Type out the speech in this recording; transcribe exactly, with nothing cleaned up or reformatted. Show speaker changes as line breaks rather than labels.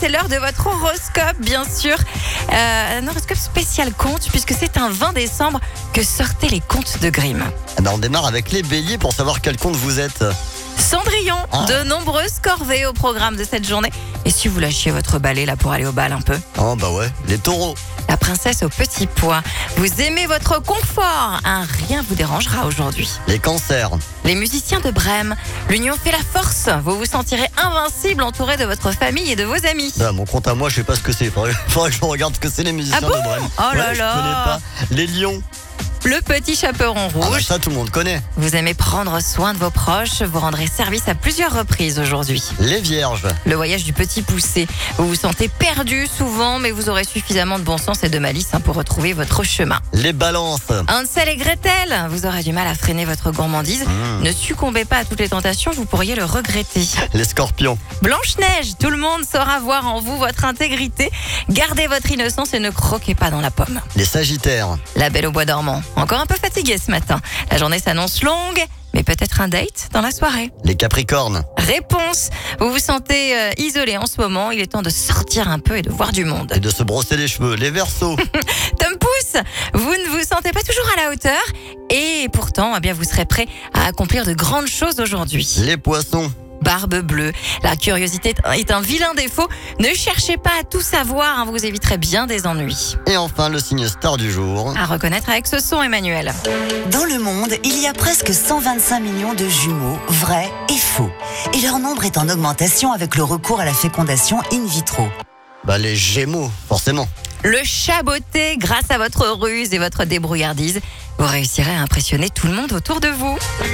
c'est l'heure de votre horoscope, bien sûr. Euh, un horoscope spécial conte, puisque c'est un vingt décembre que sortaient les contes de Grimm.
Eh ben, on démarre avec les béliers pour savoir quel compte vous êtes.
Cendrillon,
Ah.
de nombreuses corvées au programme de cette journée. Et si vous lâchiez votre balai là pour aller au bal un peu?
Oh bah ouais, les taureaux.
La princesse au petit pois. Vous aimez votre confort. Un rien vous dérangera aujourd'hui.
Les cancers.
Les musiciens de Brême. L'union fait la force. Vous vous sentirez invincible entouré de votre famille et de vos amis.
Bah, mon compte à moi, je sais pas ce que c'est. Faudrait, faudrait que je regarde ce que c'est les musiciens
Ah bon
de Brême.
Oh là
Ouais, je
là.
connais pas. Les lions.
Le petit chaperon
Ah bah,
rouge.
ça, tout le monde connaît.
Vous aimez prendre soin de vos proches. Vous rendrez service à plusieurs reprises aujourd'hui.
Les vierges.
Le voyage du petit poussé. Vous vous sentez perdu souvent, mais vous aurez suffisamment de bon sens et de malice hein, pour retrouver votre chemin.
Les balances.
Hansel et Gretel. Vous aurez du mal à freiner votre gourmandise.
Mmh.
Ne succombez pas à toutes les tentations, vous pourriez le regretter.
Les scorpions.
Blanche-Neige, tout le monde saura voir en vous votre intégrité. Gardez votre innocence et ne croquez pas dans la pomme.
Les sagittaires.
La Belle au bois dormant, encore un peu fatiguée ce matin. La journée s'annonce longue, mais peut-être un date dans la soirée.
Les capricornes.
Réponse, vous vous sentez euh, isolé en ce moment, il est temps de sortir un peu et de voir du monde.
Et de se brosser les cheveux. Les versos.
Tom Pouce, vous ne vous sentez pas toujours à la hauteur et pourtant, eh bien, vous serez prêt à accomplir de grandes choses aujourd'hui.
Les poissons.
Barbe bleue, la curiosité est un vilain défaut. Ne cherchez pas à tout savoir, hein, vous éviterez bien des ennuis.
Et enfin, le signe star du jour.
À reconnaître avec ce son, Emmanuel.
Dans le monde, il y a presque cent vingt-cinq millions de jumeaux, vrais et faux. Et leur nombre est en augmentation avec le recours à la fécondation in vitro.
Bah, les gémeaux, forcément.
Le chaboté, grâce à votre ruse et votre débrouillardise, vous réussirez à impressionner tout le monde autour de vous.